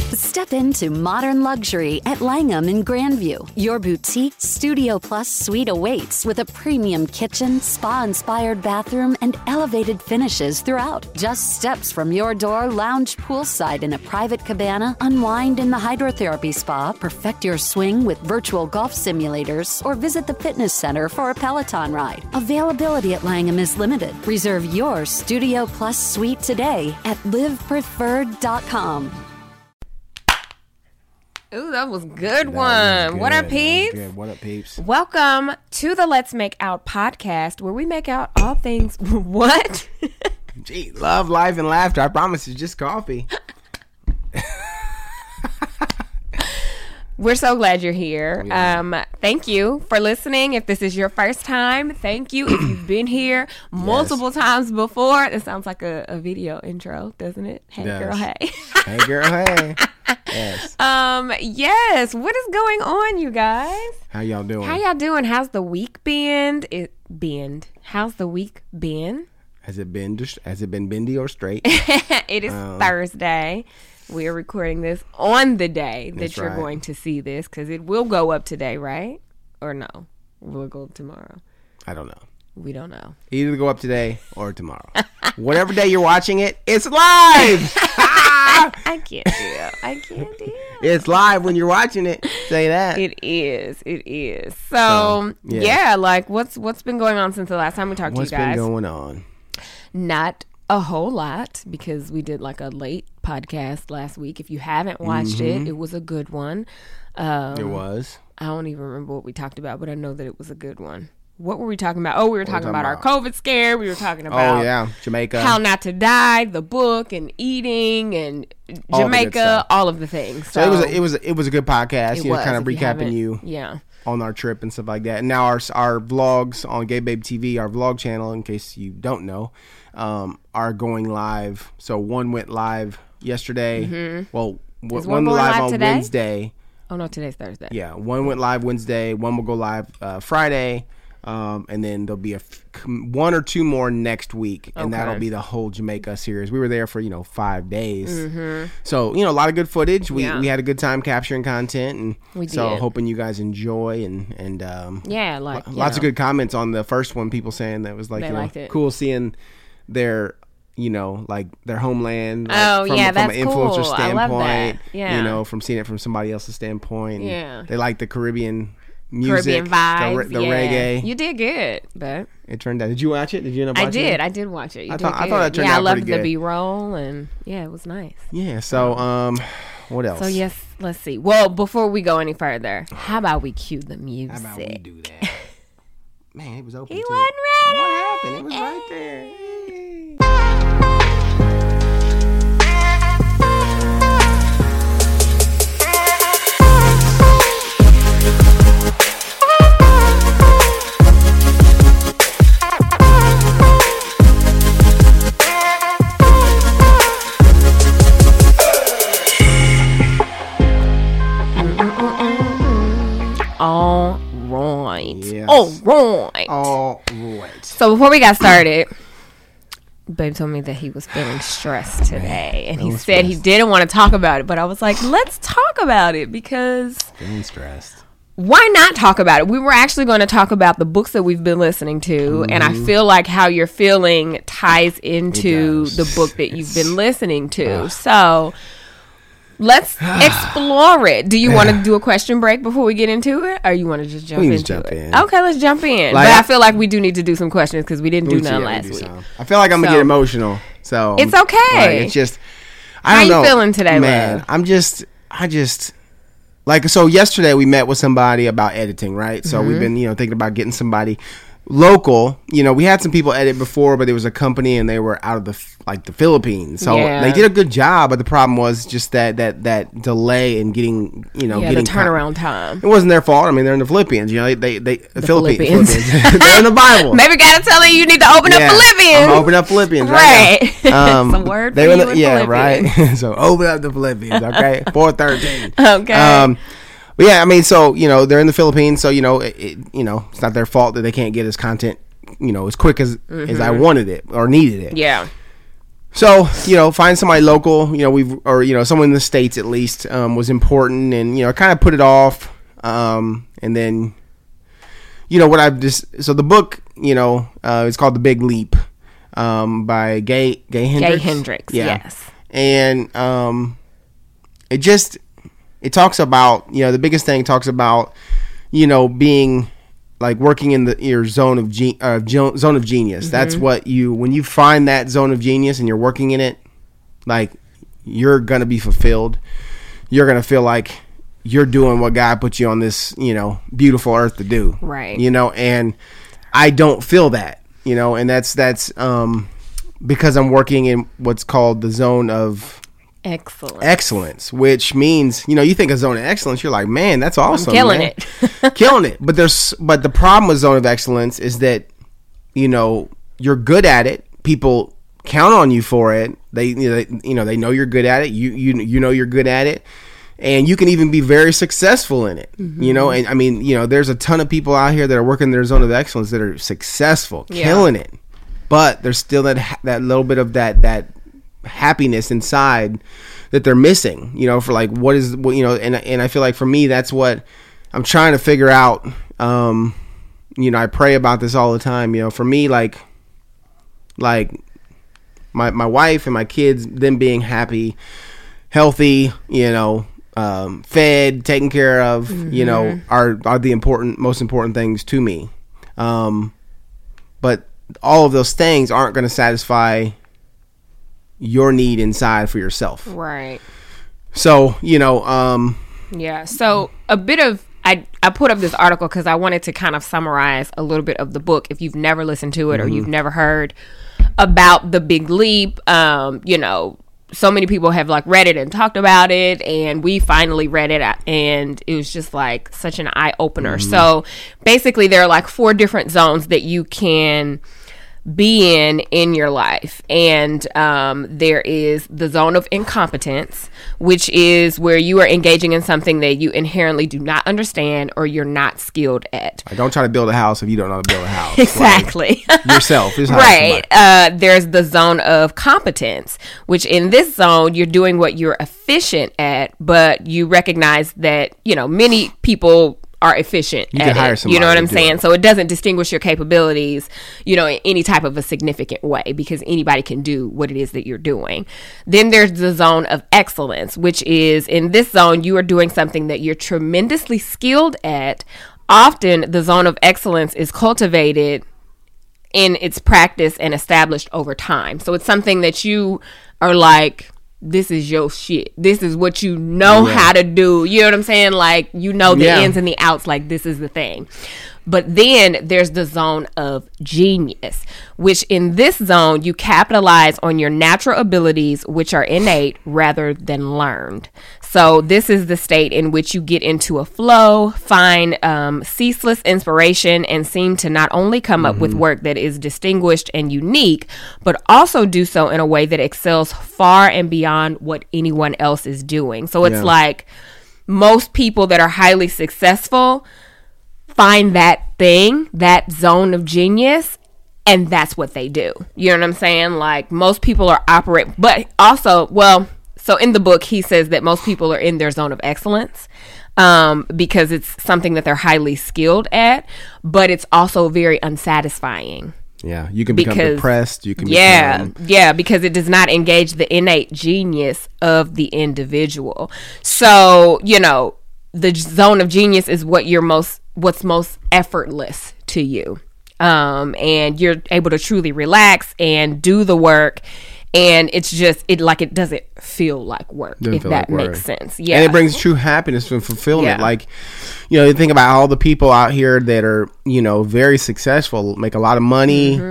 Step into modern luxury at Langham in Grandview. Your boutique Studio Plus suite awaits with a premium kitchen, spa-inspired bathroom, and elevated finishes throughout. Just steps from your door, lounge poolside in a private cabana, unwind in the hydrotherapy spa, perfect your swing with virtual golf simulators, or visit the fitness center for a Peloton ride. Availability at Langham is limited. Reserve your Studio Plus suite today at livepreferred.com. Ooh, that was a good one. What up, peeps? Good. What up, peeps? Welcome to the Let's Make Out podcast, where we make out all things. What? Gee, love, life, and laughter. I promise it's just coffee. We're so glad you're here. Thank you for listening. If this is your first time, thank you. If you've been here multiple times before, it sounds like a video intro, doesn't it? Hey, girl, hey. Hey, girl, hey. Yes. Yes. What is going on, you guys? How y'all doing? How's the week been? How's the week been? Has it been bendy or straight? It is Thursday. We are recording this on the day that you're right. going to see this, because it will go up today, right? Or no? Will it go up tomorrow? I don't know. We don't know. Either go up today or tomorrow. Whatever day you're watching it, it's live. I can't do it. It's live when you're watching it. Say that. It is. So yeah, like what's been going on since the last time we talked to you guys? What's been going on? Not a whole lot, because we did like a late podcast last week. If you haven't watched it was a good one. It was. I don't even remember what we talked about, but I know that it was a good one. What were we talking about? Oh, we were talking about our COVID scare. We were talking about Jamaica, How Not to Die, the book, and eating, and Jamaica, all of the things. So it was a good podcast. It was, kind of recapping you on our trip and stuff like that. And now our vlogs on Gay Babe TV, our vlog channel, in case you don't know, are going live. So one went live yesterday. Well, one went live on today? Wednesday. Oh no, today's Thursday. Yeah, one went live Wednesday. One will go live Friday. And then there'll be one or two more next week, and that'll be the whole Jamaica series. We were there for 5 days, so a lot of good footage. We had a good time capturing content, and hoping you guys enjoy and lots of good comments on the first one. People saying that was like cool seeing their like their homeland. From an influencer standpoint. From seeing it from somebody else's standpoint. Yeah, they like the Caribbean music, vibes, the reggae. You did good, but it turned out. Did you watch it? Did you end up watching it? I did watch it. I thought it turned out pretty good. I loved the B-roll, and it was nice. Yeah. So, what else? So yes, let's see. Well, before we go any further, how about we cue the music? How about we do that? Man, it was open. He wasn't ready. What happened? It was right there. All right. So before we got started, Babe told me that he was feeling stressed today, and he said he didn't want to talk about it, but I was like, let's talk about it, because feeling stressed. Why not talk about it? We were actually going to talk about the books that we've been listening to, and I feel like how you're feeling ties into the book that you've been listening to. So let's explore it. Do you want to do a question break before we get into it, or you want to just jump into it? Okay, let's jump in. But I feel like we do need to do some questions, because we didn't do none last week. I feel like I'm going to get emotional. So it's okay. It's just, I don't know. How you feeling today, man? love? I just so yesterday we met with somebody about editing, right? So we've been, thinking about getting somebody local. We had some people edit before, but there was a company and they were out of the Philippines. So they did a good job, but the problem was just that delay in getting, getting the turnaround time. It wasn't their fault. I mean, they're in the Philippines. The Philippines. They're in the Bible. Maybe gotta tell you need to open up Philippians. I'm open up Philippians, right? Some word for you in Philippians. Right. So open up the Philippians, okay? 4:13. Okay. But yeah, I mean, so they're in the Philippines, so it's not their fault that they can't get his content, as quick as I wanted it or needed it. Yeah. So, find somebody local, someone in the States at least, was important, and, kind of put it off. And then, so the book, it's called The Big Leap, by Gay Hendricks. Gay Hendricks, yes. And, it talks about, the biggest thing talks about, being like working in your zone of genius. Mm-hmm. That's what when you find that zone of genius and you're working in it, like, you're going to be fulfilled. You're going to feel like you're doing what God put you on this, beautiful earth to do. Right. And I don't feel that, and that's because I'm working in what's called the zone of excellence, which means, you think of zone of excellence, you're like, man, that's awesome. I'm killing it. Killing it. But the problem with zone of excellence is that, you're good at it. People count on you for it. They know you're good at it. You know you're good at it. And you can even be very successful in it, and I mean, there's a ton of people out here that are working their zone of excellence that are successful, killing it. But there's still that little bit of that happiness inside that they're missing, for like, and I feel like for me, that's what I'm trying to figure out. I pray about this all the time, for me, like my wife and my kids, them being happy, healthy, fed, taken care of, are the most important things to me. But all of those things aren't going to satisfy your need inside for yourself. Right. So, yeah. So a bit of, I put up this article because I wanted to kind of summarize a little bit of the book. If you've never listened to it, mm-hmm. or you've never heard about The Big Leap, so many people have like read it and talked about it, and we finally read it, and it was just like such an eye opener. Mm-hmm. So basically there are like 4 different zones that you can be in your life, and there is the zone of incompetence, which is where you are engaging in something that you inherently do not understand or you're not skilled at. Don't try to build a house if you don't know how to build a house. Exactly. Like, yourself is right. There's the zone of competence, which in this zone you're doing what you're efficient at, but you recognize that many people are efficient at it. You know what I'm saying? So it doesn't distinguish your capabilities, in any type of a significant way, because anybody can do what it is that you're doing. Then there's the zone of excellence, which is, in this zone, you are doing something that you're tremendously skilled at. Often the zone of excellence is cultivated in its practice and established over time. So it's something that you are like, this is your shit. This is what you know how to do. You know what I'm saying? Like, the ins and the outs, like, this is the thing. But then there's the zone of genius, which in this zone, you capitalize on your natural abilities, which are innate rather than learned. So this is the state in which you get into a flow, find ceaseless inspiration, and seem to not only come up with work that is distinguished and unique, but also do so in a way that excels far and beyond what anyone else is doing. So it's like most people that are highly successful find that thing, that zone of genius, and that's what they do. You know what I'm saying? Like, most people are but also, so in the book, he says that most people are in their zone of excellence because it's something that they're highly skilled at, but it's also very unsatisfying. Yeah, you can become depressed. You can because it does not engage the innate genius of the individual. So, the zone of genius is what's most effortless to you, and you're able to truly relax and do the work. And it's just, it doesn't feel like work, if that makes sense. Yeah. And it brings true happiness and fulfillment. Yeah. Like, you think about all the people out here that are, very successful, make a lot of money,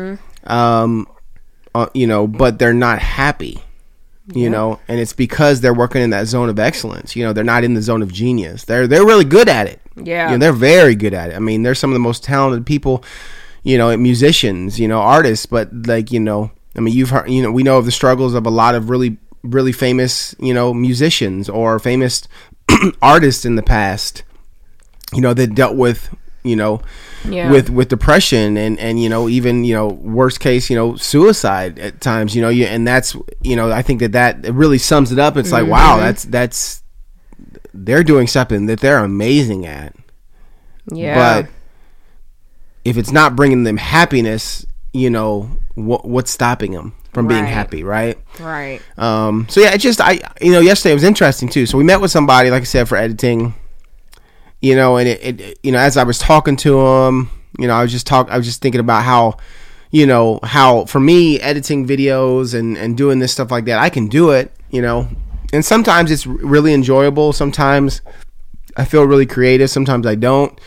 but they're not happy, and it's because they're working in that zone of excellence. They're not in the zone of genius. They're really good at it. Yeah. They're very good at it. I mean, they're some of the most talented people, musicians, artists, but like, I mean, you've heard, we know of the struggles of a lot of really, really famous, musicians or famous artists in the past, that dealt with with depression and even worst case suicide at times, and that's I think that really sums it up. It's like, wow, that's they're doing something that they're amazing at. Yeah. But if it's not bringing them happiness, what's stopping them from being happy, right? Right. So yeah, yesterday it was interesting too. So we met with somebody, like I said, for editing, and it as I was talking to him, I was just thinking about how for me, editing videos and doing this stuff like that, I can do it, and sometimes it's really enjoyable. Sometimes I feel really creative. Sometimes I don't.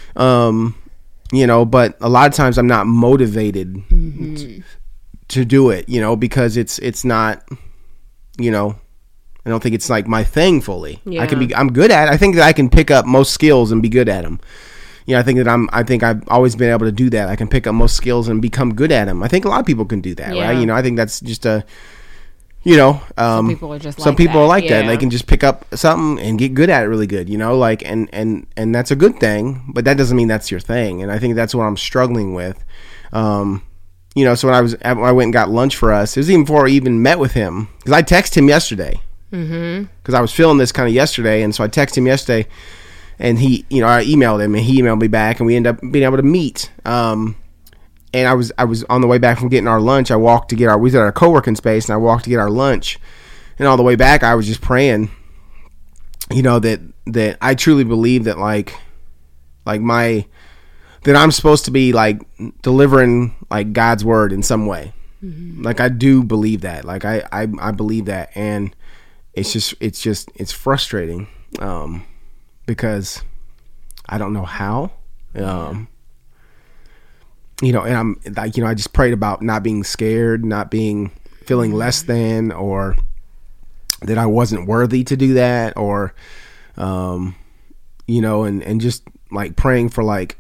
But a lot of times I'm not motivated to do it, because it's not, I don't think it's like my thing fully. Yeah. I'm good at it. I think that I can pick up most skills and be good at them. I think I've always been able to do that. I can pick up most skills and become good at them. I think a lot of people can do that, right? I think that's just some people are just like that. They can just pick up something and get good at it really good, and that's a good thing, but that doesn't mean that's your thing. And I think that's what I'm struggling with. So when I went and got lunch for us, it was even before I even met with him, because I texted him yesterday, because I was feeling this kind of yesterday, and so I texted him yesterday, and he, I emailed him, and he emailed me back, and we ended up being able to meet. And I was on the way back from getting our lunch. We was at our co-working space, and I walked to get our lunch. And on the way back, I was just praying, that I truly believe that that I'm supposed to be like delivering like God's word in some way. Like I do believe that. Like I believe that, and it's frustrating because I don't know how. And I'm like, I just prayed about not being scared, not feeling less than, or that I wasn't worthy to do that, or, and just like praying for like,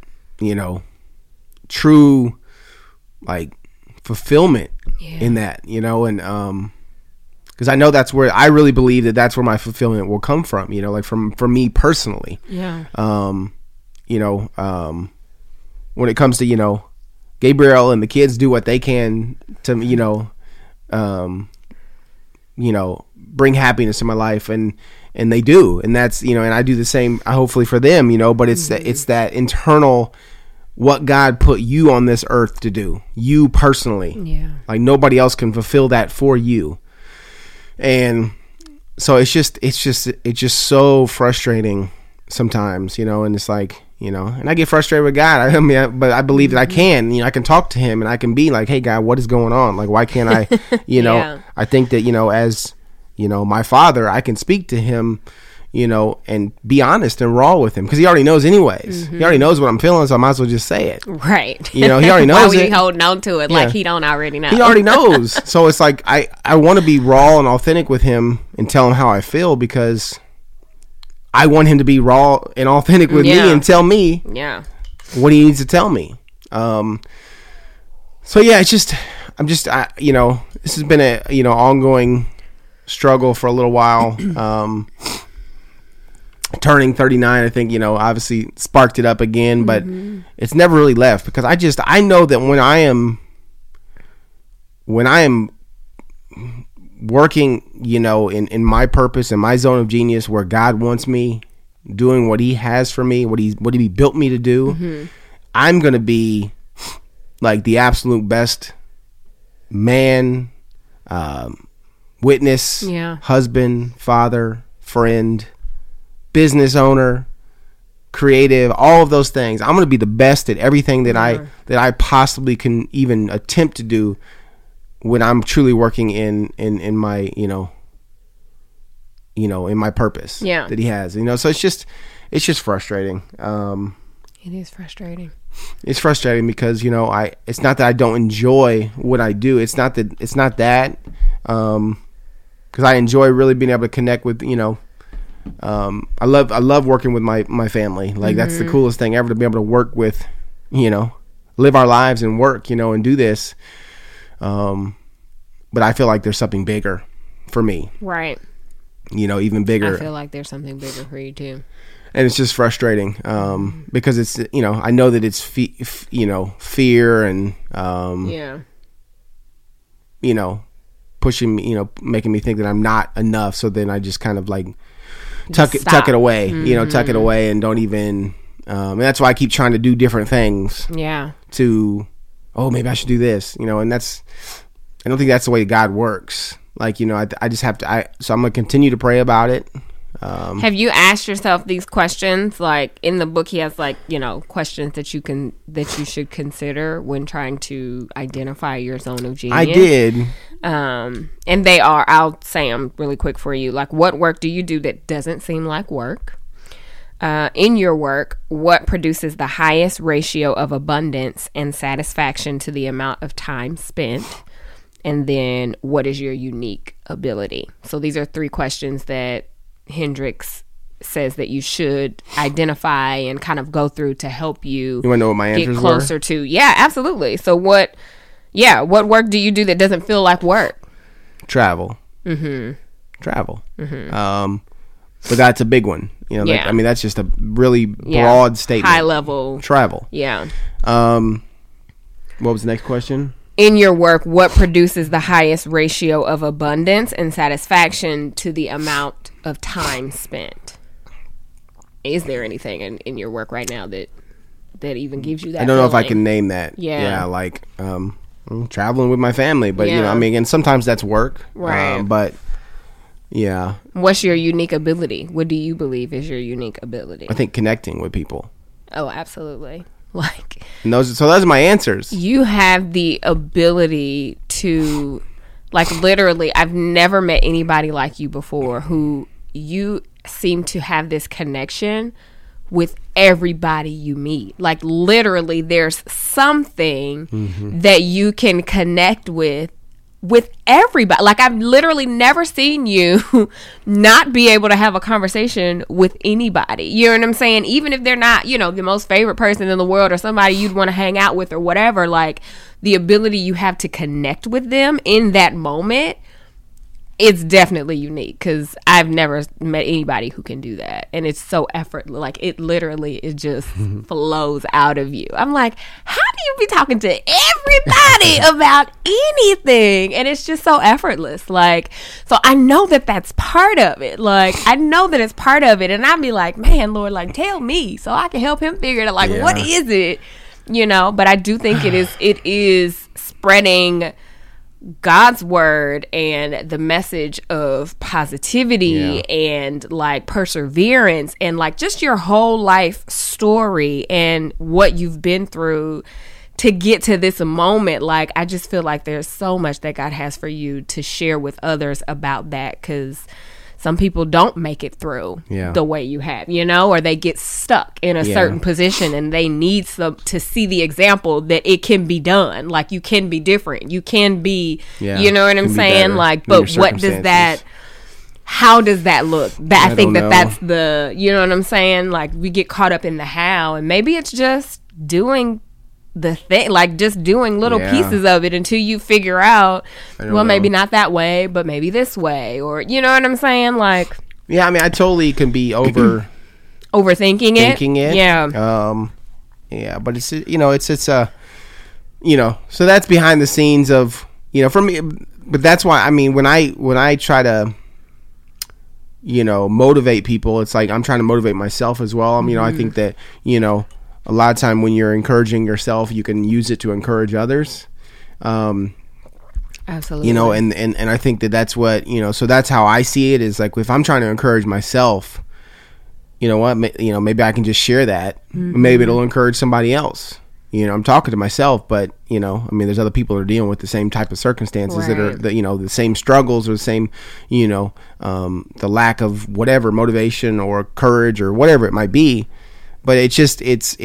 true like fulfillment in that, and, cause I know that's where I really believe that's where my fulfillment will come from, like from me personally. Yeah. When it comes to, Gabriel and the kids do what they can to, bring happiness in my life, and they do, and that's, and I do the same, hopefully for them, but it's that internal, what God put you on this earth to do, you personally. Yeah. Like nobody else can fulfill that for you. And so it's just so frustrating sometimes, and it's like, and I get frustrated with God. But I believe that I can, I can talk to him, and I can be like, hey God, what is going on? Like, why can't I, I think that, as, my father, I can speak to him, and be honest and raw with him, because he already knows anyways. He already knows what I'm feeling, so I might as well just say it. Right. He already knows. Why would he holding on to it like he don't already know? He already knows. So it's like, I want to be raw and authentic with him and tell him how I feel, because I want him to be raw and authentic with me and tell me what he needs to tell me. So yeah, this has been a, ongoing struggle for a little while. Turning 39, I think, obviously sparked it up again, but it's never really left, because I know that when I am working, in my purpose, in my zone of genius, where God wants me, doing what he has for me, what he built me to do, I'm going to be like the absolute best man, witness, husband, father, friend, business owner, creative, all of those things. I'm going to be the best at everything that I possibly can even attempt to do when I'm truly working in my, in my purpose that he has, so it's just frustrating. It is frustrating. It's frustrating because, it's not that I don't enjoy what I do. It's not that, because I enjoy really being able to connect with, I love working with my family. Like that's the coolest thing ever, to be able to work with, live our lives and work, and do this. But I feel like there's something bigger for me. Right. Even bigger. I feel like there's something bigger for you too. And it's just frustrating because it's, you know, I know that it's, fear and, you know, pushing me, you know, making me think that I'm not enough. So then I just kind of like tuck it away, you know, tuck it away and don't even, and that's why I keep trying to do different things. Yeah. To, maybe I should do this, you know, and I don't think that's the way God works. Like, you know, I just have to, so I'm going to continue to pray about it. Have you asked yourself these questions? Like in the book, he has like, you know, questions that you should consider when trying to identify your zone of genius. I did. And they are, I'll say them really quick for you. Like, what work do you do that doesn't seem like work? In your work, what produces the highest ratio of abundance and satisfaction to the amount of time spent? And then what is your unique ability? So these are 3 questions that Hendricks says that you should identify and kind of go through to help you. You want to know what my answers get closer were? To? Yeah, absolutely. So what work do you do that doesn't feel like work? Travel. Travel. But that's a big one. You know, like, I mean, that's just a really broad statement. High level. Travel. Yeah. What was the next question? In your work, what produces the highest ratio of abundance and satisfaction to the amount of time spent? Is there anything in your work right now that even gives you that? I don't know feeling? if I can name that. Yeah. Like traveling with my family, but you know, I mean, and sometimes that's work. Right. But yeah. What's your unique ability? What do you believe is your unique ability? I think connecting with people. Oh, absolutely. Like, and those are my answers. You have the ability to, like, literally, I've never met anybody like you before who you seem to have this connection with everybody you meet. Like, literally, there's something that you can connect with everybody. Like, I've literally never seen you not be able to have a conversation with anybody. You know what I'm saying? Even if they're not, you know, the most favorite person in the world or somebody you'd want to hang out with or whatever, like, the ability you have to connect with them in that moment, it's definitely unique, because I've never met anybody who can do that. And it's so effortless. Like, it literally, it just flows out of you. I'm like, how do you be talking to everybody about anything? And it's just so effortless. Like, so I know that that's part of it. Like, I know that it's part of it. And I'd be like, man, Lord, like, tell me so I can help him figure it out. Like, what is it? You know, but I do think it is spreading God's word and the message of positivity and like perseverance and like just your whole life story and what you've been through to get to this moment. Like, I just feel like there's so much that God has for you to share with others about that, because some people don't make it through the way you have, you know, or they get stuck in a certain position and they need to see the example that it can be done. Like, you can be different. You can be, you know what I'm saying? Like, but what does that, how does that look? I think that's the, you know what I'm saying? Like, we get caught up in the how, and maybe it's just doing the thing, like just doing little pieces of it until you figure out, well, maybe not that way, but maybe this way, or you know what I'm saying? Like, yeah, I mean, I totally can be overthinking it. Yeah, but it's, you know, it's you know, so that's behind the scenes of, you know, for me. But that's why, I mean, when I try to, you know, motivate people, it's like I'm trying to motivate myself as well. You know, I think that, you know, a lot of time when you're encouraging yourself, you can use it to encourage others. Absolutely. You know, and I think that's what, you know, so that's how I see it, is like, if I'm trying to encourage myself, you know what, you know, maybe I can just share that. Maybe it'll encourage somebody else. You know, I'm talking to myself, but, you know, I mean, there's other people that are dealing with the same type of circumstances that are, you know, the same struggles or the same, you know, the lack of whatever motivation or courage or whatever it might be. But it's just,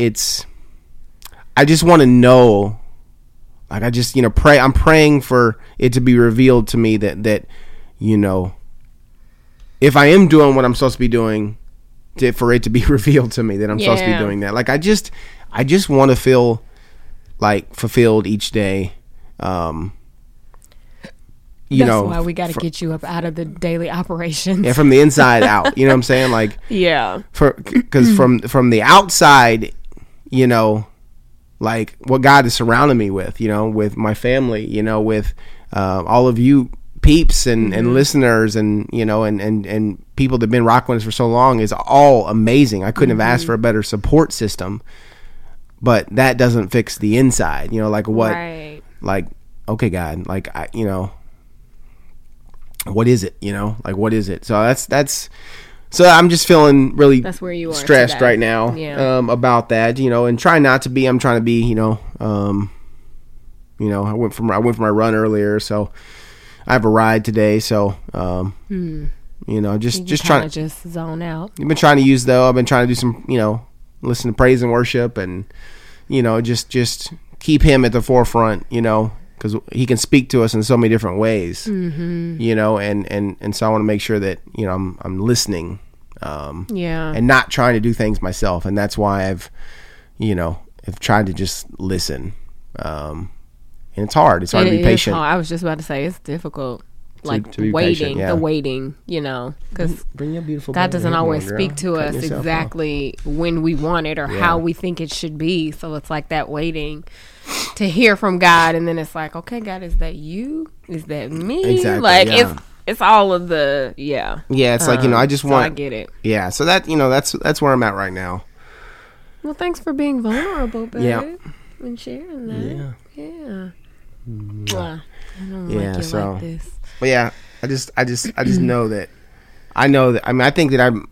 I just want to know, like, I just, you know, I'm praying for it to be revealed to me that, you know, if I am doing what I'm supposed to be doing, for it to be revealed to me that I'm supposed to be doing that. Like, I just want to feel like fulfilled each day. You you know, that's why we got to get you up out of the daily operations. Yeah, from the inside out. You know what I'm saying? Like, yeah, because from the outside, you know, like what God has surrounded me with, you know, with my family, you know, with all of you peeps and listeners, and you know, and people that've been rocking with us for so long is all amazing. I couldn't have asked for a better support system, but that doesn't fix the inside. You know, like what, right. like, okay, God, like you know, what is it? You know, like what is it? So that's. So I'm just feeling really that's where you are stressed today. right now about that, you know, and trying not to be. I'm trying to be, you know, I went for my run earlier, so I have a ride today. So, you know, just trying to just zone out. I've been trying to use though. I've been trying to do some, you know, listen to praise and worship, and you know, just keep Him at the forefront, you know, because He can speak to us in so many different ways, you know, and so I want to make sure that, you know, I'm listening, and not trying to do things myself, and that's why I've tried to just listen, and it's hard. It's hard to be patient. I was just about to say it's difficult, like to be waiting, patient, yeah. the waiting, you know, because Bring your beautiful God doesn't baby always on, speak to Cut us yourself exactly when we want it or how we think it should be. So it's like that waiting to hear from God, and then it's like, okay, God, is that you? Is that me? Exactly, like yeah. it's all of the it's like, you know, I just want. I get it. Yeah, so that, you know, that's where I'm at right now. Well, thanks for being vulnerable, babe. Yeah. And sharing that. Yeah. Well, I don't Yeah, like you so- like this. But yeah, I just know that. I know that. I mean, I think that I'm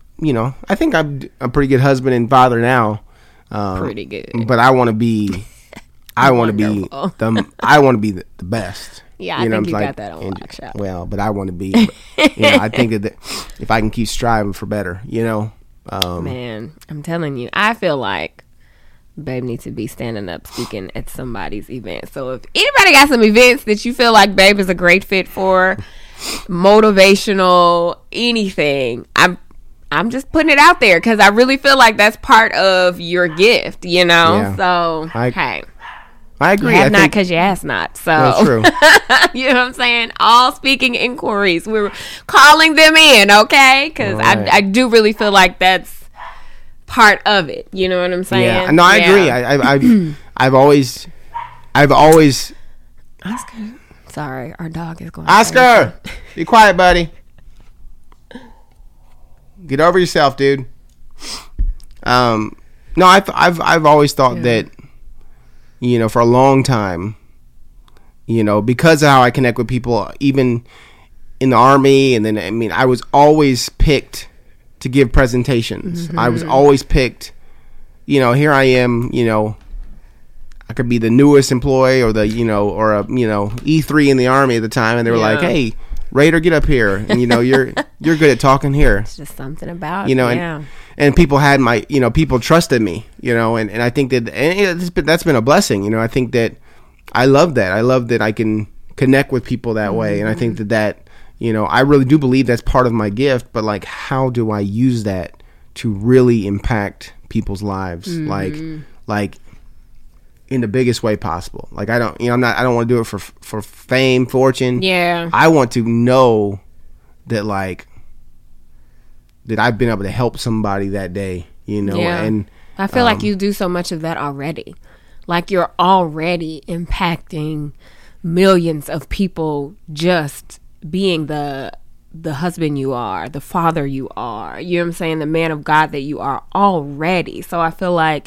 a pretty good husband and father now. Pretty good. But I want to be. I want to be the best. Yeah, I know think you what I'm got that on lock, shop. Well, but I want to be. You know, I think that if I can keep striving for better, you know. Man, I'm telling you, I feel like Babe needs to be standing up speaking at somebody's event. So if anybody got some events that you feel like Babe is a great fit for, motivational, anything, I'm just putting it out there because I really feel like that's part of your gift, you know. Yeah. So I agree. you have not because you ask not. So That's true. you know what I'm saying? All speaking inquiries, we're calling them in, okay? Because Right. I do really feel like that's part of it. You know what I'm saying? Yeah. No, I agree. I've always. Oscar, sorry, our dog is going. Oscar, be quiet, buddy. Get over yourself, dude. No, I've always thought that, you know, for a long time, you know, because of how I connect with people, even in the Army, and then, I mean, I was always picked to give presentations. I was always picked, you know, here I am, you know, I could be the newest employee or the, you know, or a, you know, E3 in the Army at the time, and they were like, hey, Raider, get up here, and you know, you're good at talking here. It's just something about you know, and people had my, you know, people trusted me, you know, and I think that, and that's been a blessing, you know. I think that I love that. I love that I can connect with people that way, and I think that, you know, I really do believe that's part of my gift. But like, how do I use that to really impact people's lives, like in the biggest way possible? Like, I don't, you know, I don't want to do it for fame, fortune. Yeah. I want to know that, like, that I've been able to help somebody that day, you know. Yeah. And I feel like you do so much of that already. Like, you're already impacting millions of people just being the husband you are, the father you are, you know what I'm saying, the man of God that you are already. So I feel like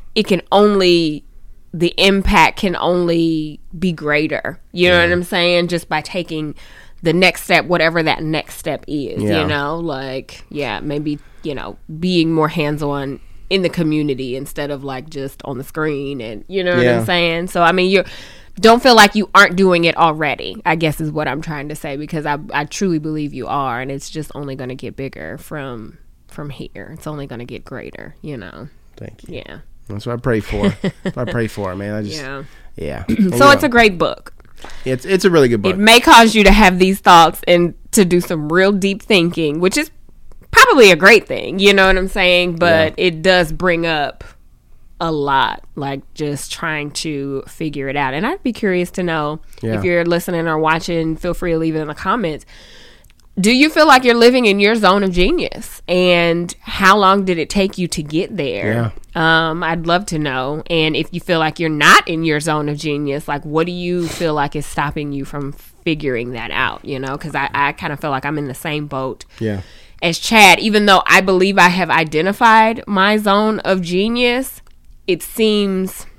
the impact can only be greater, you know what I'm saying, just by taking the next step, whatever that next step is, you know, like, maybe, you know, being more hands-on in the community instead of like just on the screen, and you know what I'm saying. So I mean, don't feel like you aren't doing it already, I guess is what I'm trying to say, because I truly believe you are, and it's just only going to get bigger from here. It's only going to get greater, you know. Thank you. Yeah. That's what I pray for. I pray for it, man. I just, yeah. So it's a great book. It's a really good book. It may cause you to have these thoughts and to do some real deep thinking, which is probably a great thing, you know what I'm saying? But it does bring up a lot, like just trying to figure it out. And I'd be curious to know if you're listening or watching, feel free to leave it in the comments. Do you feel like you're living in your zone of genius? And how long did it take you to get there? I'd love to know. And if you feel like you're not in your zone of genius, like what do you feel like is stopping you from figuring that out? You know, because I kind of feel like I'm in the same boat as Chad. Even though I believe I have identified my zone of genius, it seems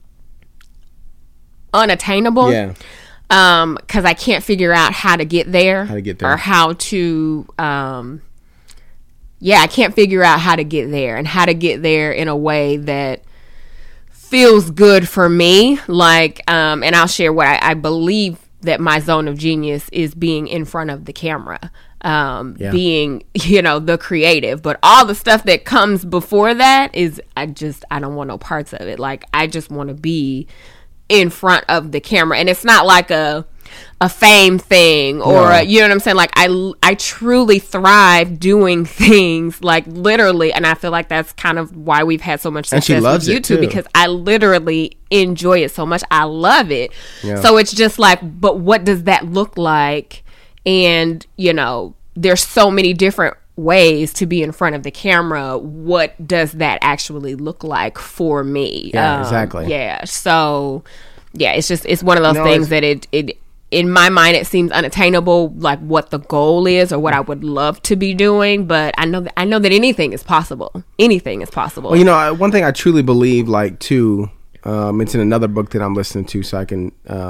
unattainable. Because I can't figure out how to get there. Or how to, I can't figure out how to get there and how to get there in a way that feels good for me. Like, and I'll share what I believe that my zone of genius is being in front of the camera, being, the creative. But all the stuff that comes before that is, I don't want no parts of it. Like, I just want to be in front of the camera, and it's not like a fame thing or you know what I'm saying, like I truly thrive doing things, like literally, and I feel like that's kind of why we've had so much success with YouTube, because I literally enjoy it so much. I love it. So it's just like, but what does that look like? And there's so many different ways to be in front of the camera. What does that actually look like for me? Exactly. So it's one of those things that it in my mind it seems unattainable, like what the goal is or what I would love to be doing, but I know that anything is possible. Well, one thing I truly believe, like too, it's in another book that I'm listening to, so I can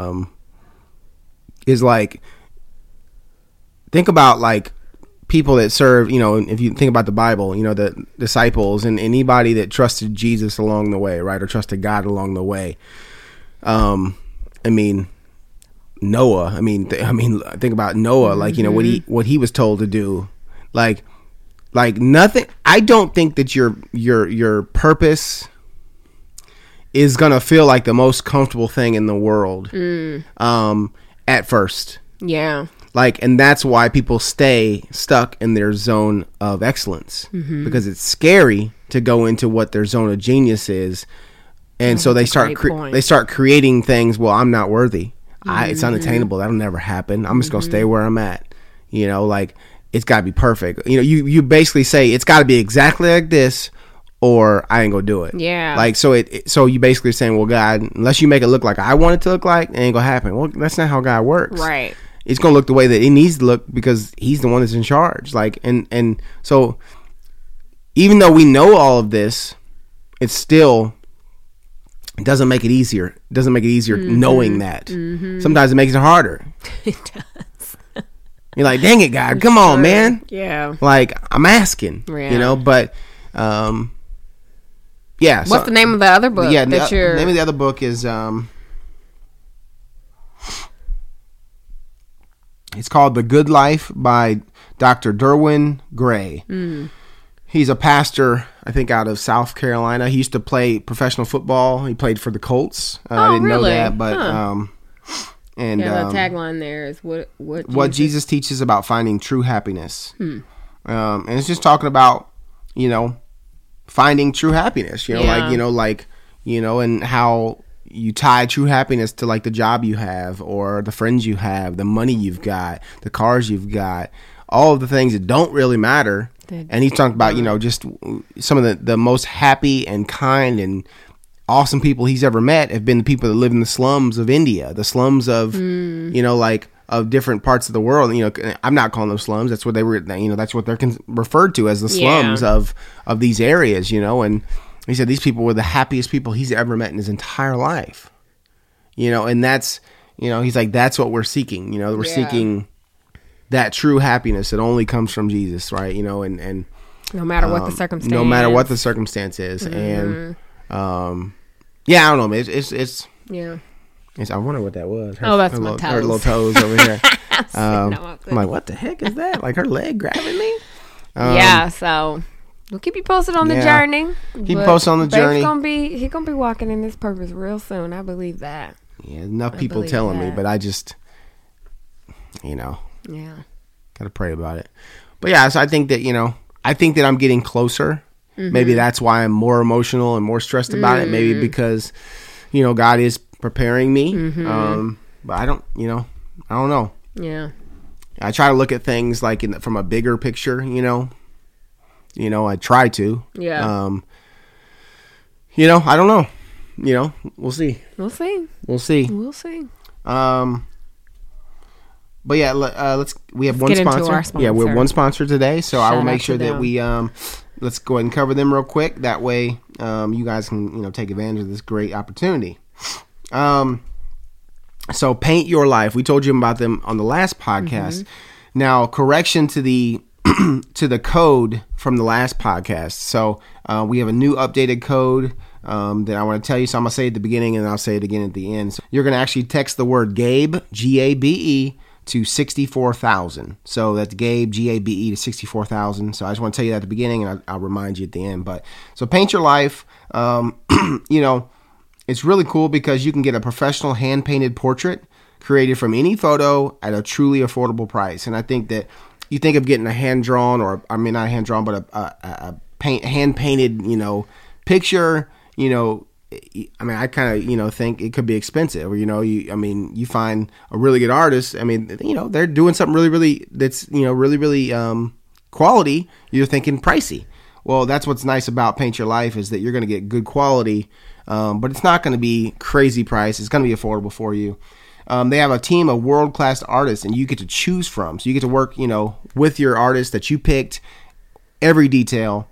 is like, think about like people that serve, if you think about the Bible, the disciples and anybody that trusted Jesus along the way, right? Or trusted God along the way. Noah, think about Noah, like, what he was told to do, like nothing. I don't think that your purpose is going to feel like the most comfortable thing in the world, at first. And that's why people stay stuck in their zone of excellence, because it's scary to go into what their zone of genius is. And so they start creating things. Well, I'm not worthy. It's unattainable. That'll never happen. I'm just going to stay where I'm at. Like it's got to be perfect. You basically say it's got to be exactly like this or I ain't going to do it. Like, so you basically saying, well, God, unless you make it look like I want it to look like, it ain't going to happen. Well, that's not how God works. Right. It's going to look the way that it needs to look because he's the one that's in charge. Like, and so even though we know all of this, it doesn't make it easier. It doesn't make it easier knowing that. Sometimes it makes it harder. It does. You're like, dang it, God, come on, man. Like, I'm asking, but, What's the name of the other book? The name of the other book is, it's called The Good Life by Dr. Derwin Gray. He's a pastor, I think, out of South Carolina. He used to play professional football. He played for the Colts. I didn't know that, but and the tagline there is what Jesus teaches about finding true happiness. And it's just talking about finding true happiness. And how you tie true happiness to like the job you have or the friends you have, the money you've got, the cars you've got, all of the things that don't really matter. And he's talking about, just some of the most happy and kind and awesome people he's ever met have been the people that live in the slums of India, the slums of, of different parts of the world. I'm not calling them slums. That's what they were, that's what they're referred to as the slums of these areas, and he said these people were the happiest people he's ever met in his entire life, and that's, he's like, that's what we're seeking. We're seeking that true happiness that only comes from Jesus, right? And no matter what the circumstance, is, and I don't know, man. It's I wonder what that was. That's my toes. Her little toes over here. I'm like, what the heck is that? Like her leg grabbing me? So we'll keep you posted on the journey. Keep you posted on the journey. He's gonna be walking in this purpose real soon. I believe that. Yeah, enough people telling me, but I just, gotta pray about it. But so I think that I'm getting closer Maybe that's why I'm more emotional and more stressed about it. Maybe because, God is preparing me. But I don't know. Yeah. I try to look at things like from a bigger picture, I try to. Yeah. I don't know. We'll see. We'll see. But yeah, we have one sponsor. Yeah, we have one sponsor today, so I will make sure that we let's go ahead and cover them real quick. That way, you guys can take advantage of this great opportunity. So Paint Your Life, we told you about them on the last podcast. Now, correction to the to the code from the last podcast. So we have a new updated code that I want to tell you. So I'm gonna say it at the beginning, and I'll say it again at the end. So you're gonna actually text the word Gabe, Gabe, to 64,000. So that's Gabe, Gabe, to 64,000. So I just want to tell you that at the beginning, and I'll remind you at the end. But so Paint Your Life, it's really cool because you can get a professional hand-painted portrait created from any photo at a truly affordable price. And I think that you think of getting a hand-drawn, or I mean not hand-drawn, but a hand-painted, picture, I kind of, think it could be expensive, or, you find a really good artist. They're doing something really, really, that's, really, really quality. You're thinking pricey. Well, that's what's nice about Paint Your Life is that you're going to get good quality, but it's not going to be crazy price. It's going to be affordable for you. They have a team of world-class artists, and you get to choose from. So you get to work, with your artist that you picked, every detail.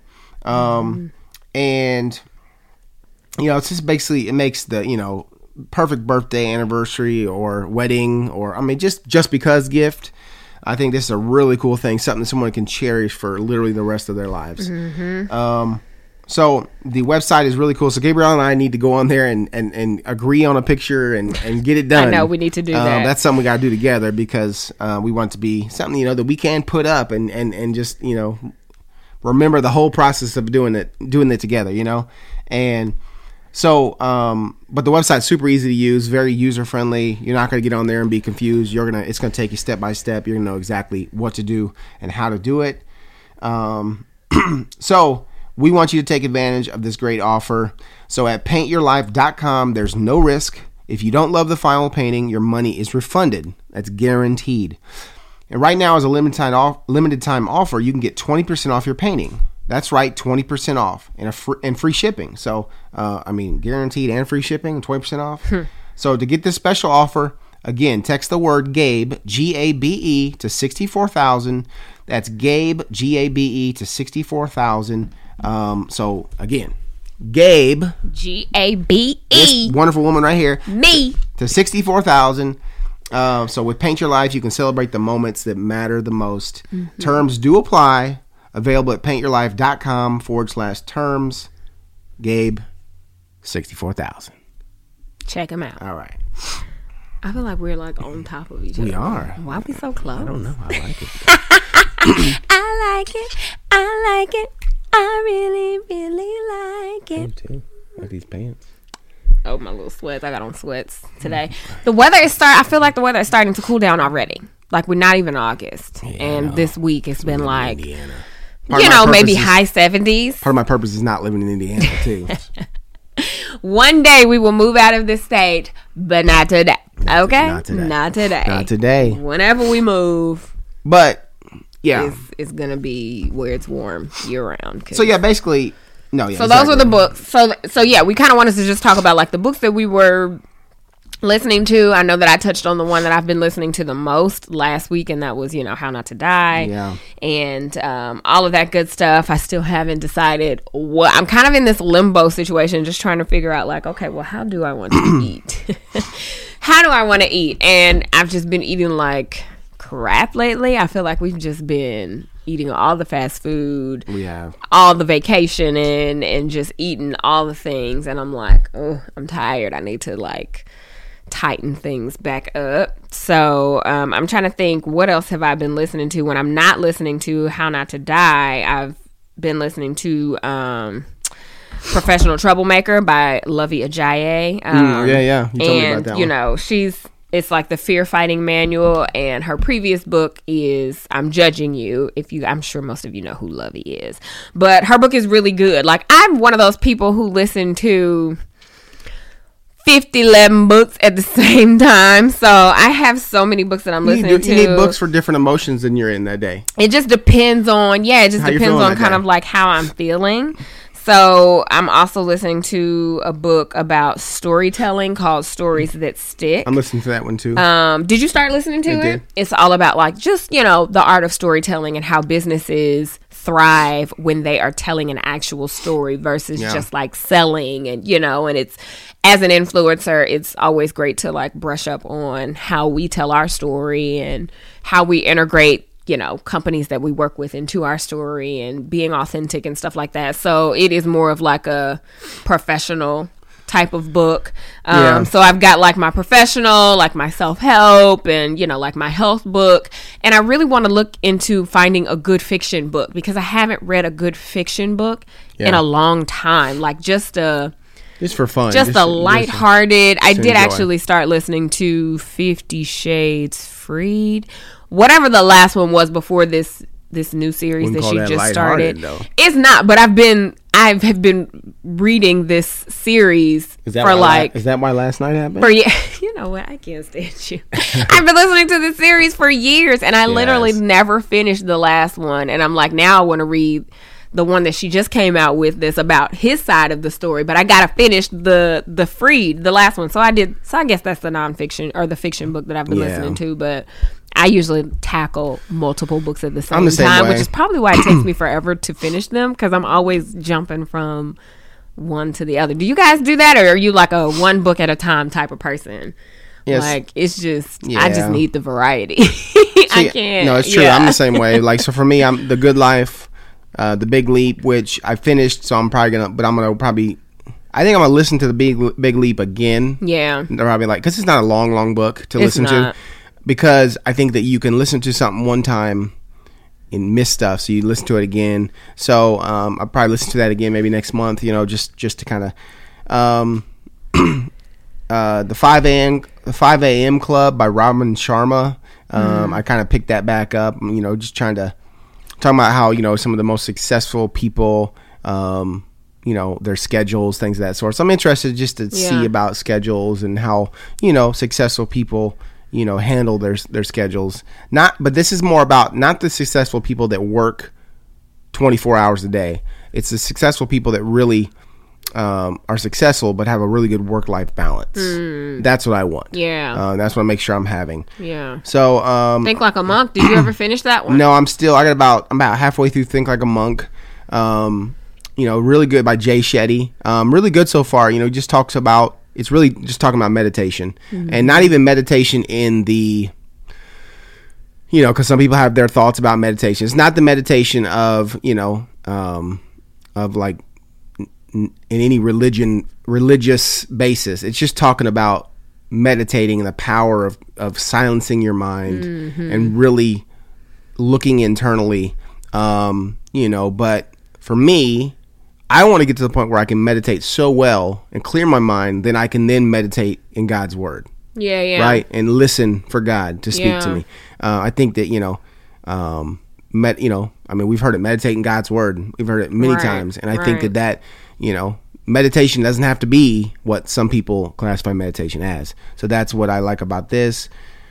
And, it's just basically, it makes the, perfect birthday, anniversary, or wedding, or, just because gift. I think this is a really cool thing, something that someone can cherish for literally the rest of their lives. So the website is really cool. So Gabrielle and I need to go on there and agree on a picture and get it done. I know, we need to do that. That's something we got to do together because we want it to be something, that we can put up and just, remember the whole process of doing it together, And so, but the website's super easy to use, very user friendly. You're not going to get on there and be confused. It's going to take you step by step. You're going to know exactly what to do and how to do it. So we want you to take advantage of this great offer. So at paintyourlife.com, there's no risk. If you don't love the final painting, your money is refunded. That's guaranteed. And right now, as a limited time offer, you can get 20% off your painting. That's right, 20% off and free shipping. So, guaranteed and free shipping and 20% off. So to get this special offer, again, text the word Gabe, Gabe, to 64,000. That's Gabe, Gabe, to 64,000. So again, Gabe, Gabe, this wonderful woman right here, me, to 64,000. So with Paint Your Life, you can celebrate the moments that matter the most. Terms do apply. Available at paintyourlife.com/terms. Gabe, 64,000. Check him out. All right. I feel like we're on top of each other. We are. Why are we so close? I don't know. I like it. I like it. I like it. I really, really like it. Me too. I like these pants. Oh, my little sweats. I got on sweats today. The weather is I feel like the weather is starting to cool down already. Like, we're not even August. And this week it's been like, Indiana. Maybe high 70s. Part of my purpose is not living in Indiana, too. One day we will move out of this state, but not today. Okay? Not today. Not today. Not today. Whenever we move. But, yeah. It's going to be where it's warm year-round. So, yeah, basically... No, yeah. So those were the books. So yeah, we kind of wanted to just talk about the books that we were listening to. I know that I touched on the one that I've been listening to the most last week, and that was How Not to Die. Yeah. And all of that good stuff. I still haven't decided what. I'm kind of in this limbo situation, just trying to figure out okay, well, how do I want to eat? How do I want to eat? And I've just been eating crap lately. I feel like we've just been eating all the fast food. We have. All the vacationing and just eating all the things. And I'm like, oh, I'm tired. I need to tighten things back up. So I'm trying to think, what else have I been listening to when I'm not listening to How Not to Die? I've been listening to Professional Troublemaker by Luvvie Ajayi. Yeah. You told me about that one. She's it's like the Fear Fighting Manual, and her previous book is I'm Judging You. I'm sure most of you know who Lovey is, but her book is really good. Like, I'm one of those people who listen to 11 books at the same time, so I have so many books that I'm listening to. You need books for different emotions than you're in that day. It just depends on kind of like how I'm feeling. So I'm also listening to a book about storytelling called Stories That Stick. I'm listening to that one too. Did you start listening to it? Did. It's all about like just, the art of storytelling and how businesses thrive when they are telling an actual story versus just like selling and, and it's, as an influencer, it's always great to like brush up on how we tell our story and how we integrate companies that we work with into our story and being authentic and stuff like that. So it is more of like a professional type of book. So I've got like my professional, like my self-help and, like my health book. And I really want to look into finding a good fiction book because I haven't read a good fiction book in a long time. Like just for fun. Just a lighthearted. I did actually start listening to 50 Shades Freed. Whatever the last one was before this new series that she just started. Though. It's not, but I have been reading this series for like. Is that why last night happened? You know what? I can't stand you. I've been listening to this series for years, and I literally never finished the last one. And I'm like, now I want to read the one that she just came out with that's about his side of the story, but I gotta finish the Freed, the last one. So I did. So I guess that's the nonfiction or the fiction book that I've been listening to, but I usually tackle multiple books at the same time, which is probably why it takes me forever to finish them because I'm always jumping from one to the other. Do you guys do that, or are you like a one book at a time type of person? Yes. Like, it's just, I just need the variety. I can't. No, it's true. I'm the same way. Like, so for me, I'm The Good Life, The Big Leap, which I finished, so I'm think I'm going to listen to The Big Leap again. Yeah. Probably because it's not a long book to listen to. Because I think that you can listen to something one time and miss stuff, so you listen to it again. So I'll probably listen to that again maybe next month. Just to kind of the 5 a.m. Club by Robin Sharma. I kind of picked that back up. Just talking about how some of the most successful people. Their schedules, things of that sort. So I'm interested just to see about schedules and how successful people. Handle their schedules. But this is more about not the successful people that work 24 hours a day. It's the successful people that really are successful but have a really good work-life balance. That's what I want. Yeah. That's what I make sure I'm having. Yeah. So Think Like a Monk. Did you ever finish that one? No, I'm about halfway through Think Like a Monk. Really good by Jay Shetty. Really good so far. Just talks about. It's really just talking about meditation and not even meditation in the, because some people have their thoughts about meditation. It's not the meditation of, of like in any religious basis. It's just talking about meditating and the power of silencing your mind and really looking internally, but for me, I want to get to the point where I can meditate so well and clear my mind, then I can then meditate in God's word. Yeah. Right? And listen for God to speak to me. I think that, we've heard it, meditate in God's word. We've heard it many times. And I think that, meditation doesn't have to be what some people classify meditation as. So that's what I like about this.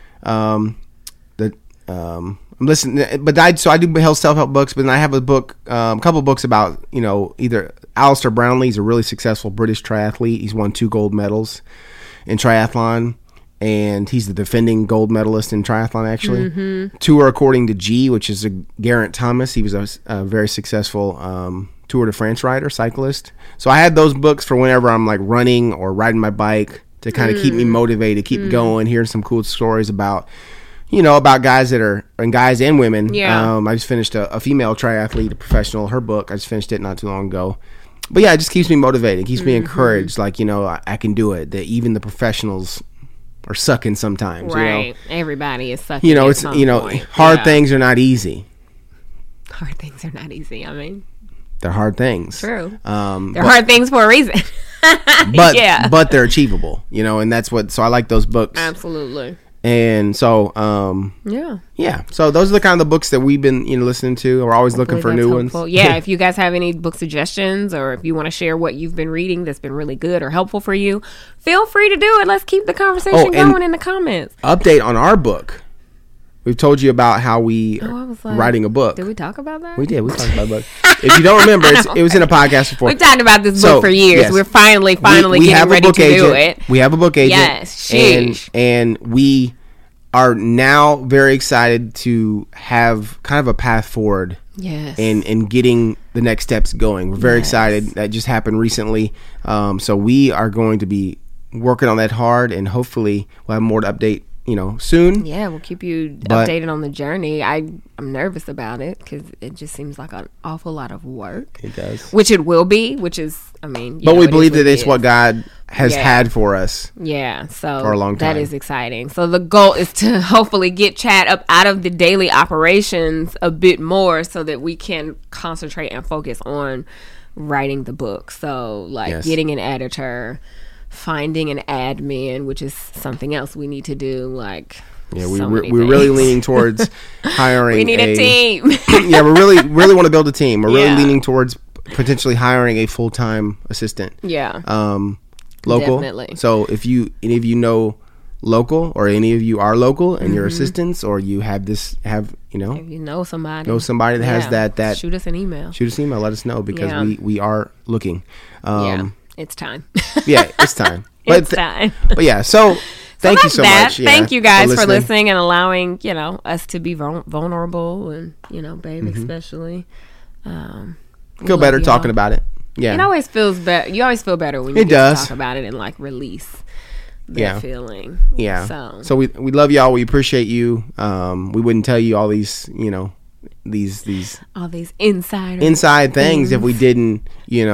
I'm listening, but I do self-help books, but then I have a couple books about, either Alistair Brownlee. He's a really successful British triathlete. He's won 2 gold medals in triathlon, and he's the defending gold medalist in triathlon, actually. Tour According to G, which is a Geraint Thomas. He was a very successful Tour de France rider, cyclist. So I had those books for whenever I'm like running or riding my bike to kind of keep me motivated, keep going, hearing some cool stories about guys guys and women. Yeah. I just finished a female triathlete, a professional, her book. I just finished it not too long ago. But yeah, it just keeps me motivated. It keeps me encouraged. Like, I can do it. That even the professionals are sucking sometimes. Right. Everybody is sucking. It's, hard things are not easy. Hard things are not easy. I mean, they're hard things. True. They're hard things for a reason. but they're achievable, and that's what. So I like those books. Absolutely. And so, yeah. So those are the kind of the books that we've been, listening to. We're always looking for new ones. Yeah. If you guys have any book suggestions, or if you want to share what you've been reading that's been really good or helpful for you, feel free to do it. Let's keep the conversation going in the comments. Update on our book. We've told you about how we writing a book. Did we talk about that? We did. We talked about a book. If you don't remember, it was in a podcast before. We've talked about this book for years. Yes. We're finally we getting ready to do it. We have a book agent. Yes. And we are now very excited to have kind of a path forward. Yes. And getting the next steps going. We're very excited. That just happened recently. So we are going to be working on that hard, and hopefully we'll have more to update soon. Yeah, we'll keep you updated on the journey. I'm nervous about it because it just seems like an awful lot of work. It does. Which it will be, but we believe that it's what God has had for us. Yeah, so for a long time. That is exciting. So the goal is to hopefully get Chad up out of the daily operations a bit more so that we can concentrate and focus on writing the book. So getting an editor, finding an admin, which is something else we need to do. We're really leaning towards hiring. We need a team. Yeah, we really want to build a team. We're really leaning towards potentially hiring a full-time assistant. Yeah. Local. Definitely. So if any of you know local, or any of you are local and you're assistants, or you have if you know somebody that has that shoot us an email. Let us know, because we are looking. It's time. It's time. It's time. But yeah, so thank you so much. Yeah, thank you guys for listening and allowing, us to be vulnerable, and, Babe especially. Feel better talking about it. Yeah. It always feels better. You always feel better when you talk about it and release that feeling. Yeah. So we love y'all. We appreciate you. We wouldn't tell you all these, these all these inside things if we didn't,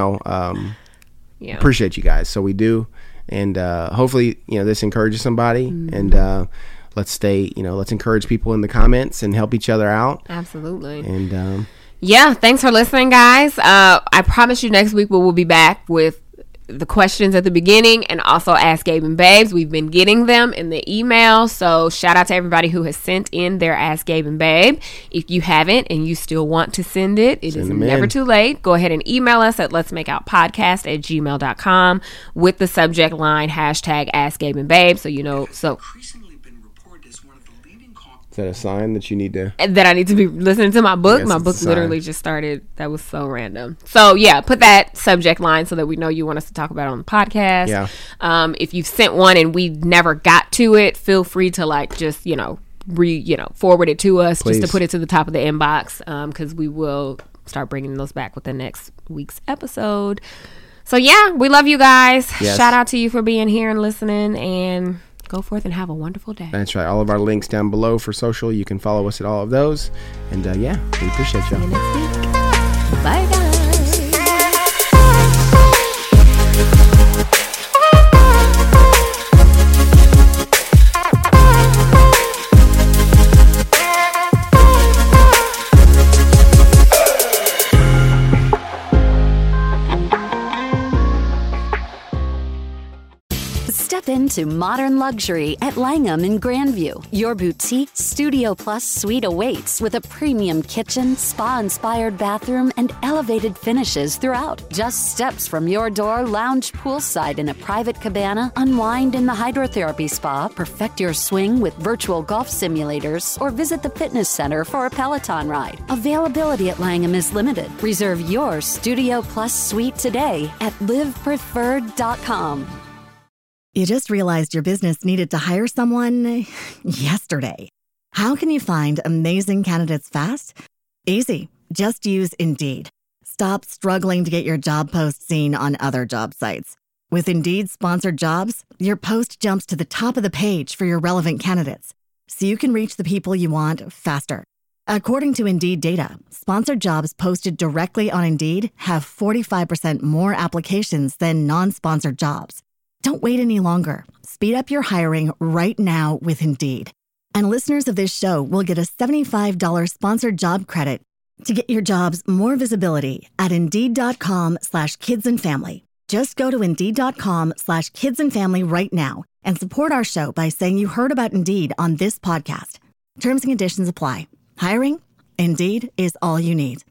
appreciate you guys. So we do. And hopefully, this encourages somebody. And let's let's encourage people in the comments and help each other out. Absolutely. And thanks for listening, guys. I promise you next week we'll be back with the questions at the beginning, and also Ask Gabe and Babes. We've been getting them in the email, so shout out to everybody who has sent in their Ask Gabe and Babe. If you haven't and you still want to send it, it is never too late. Go ahead and email us at letsmakeoutpodcast@gmail.com with the subject line #Ask Gabe and Babe, so is that a sign that you need to... That I need to be listening to my book? My book literally just started. That was so random. So, put that subject line so that we know you want us to talk about it on the podcast. Yeah. If you've sent one and we never got to it, feel free to, forward it to us. Please. Just to put it to the top of the inbox, because we will start bringing those back with the next week's episode. So, we love you guys. Yes. Shout out to you for being here and listening, and... go forth and have a wonderful day. That's right. All of our links down below for social. You can follow us at all of those. And we appreciate you. See you next week. Bye, guys. Step into modern luxury at Langham in Grandview. Your boutique Studio Plus suite awaits with a premium kitchen, spa-inspired bathroom, and elevated finishes throughout. Just steps from your door, lounge poolside in a private cabana, unwind in the hydrotherapy spa, perfect your swing with virtual golf simulators, or visit the fitness center for a Peloton ride. Availability at Langham is limited. Reserve your Studio Plus suite today at livepreferred.com. You just realized your business needed to hire someone yesterday. How can you find amazing candidates fast? Easy. Just use Indeed. Stop struggling to get your job post seen on other job sites. With Indeed sponsored jobs, your post jumps to the top of the page for your relevant candidates, so you can reach the people you want faster. According to Indeed data, sponsored jobs posted directly on Indeed have 45% more applications than non-sponsored jobs. Don't wait any longer. Speed up your hiring right now with Indeed. And listeners of this show will get a $75 sponsored job credit to get your jobs more visibility at Indeed.com/kidsandfamily. Just go to Indeed.com/kidsandfamily right now and support our show by saying you heard about Indeed on this podcast. Terms and conditions apply. Hiring? Indeed is all you need.